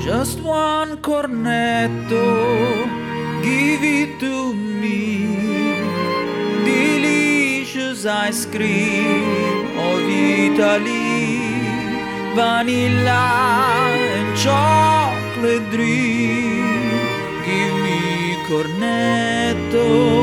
Just one cornetto, give it to me. Delicious ice cream of Italy, vanilla and chocolate dream. Give me cornetto.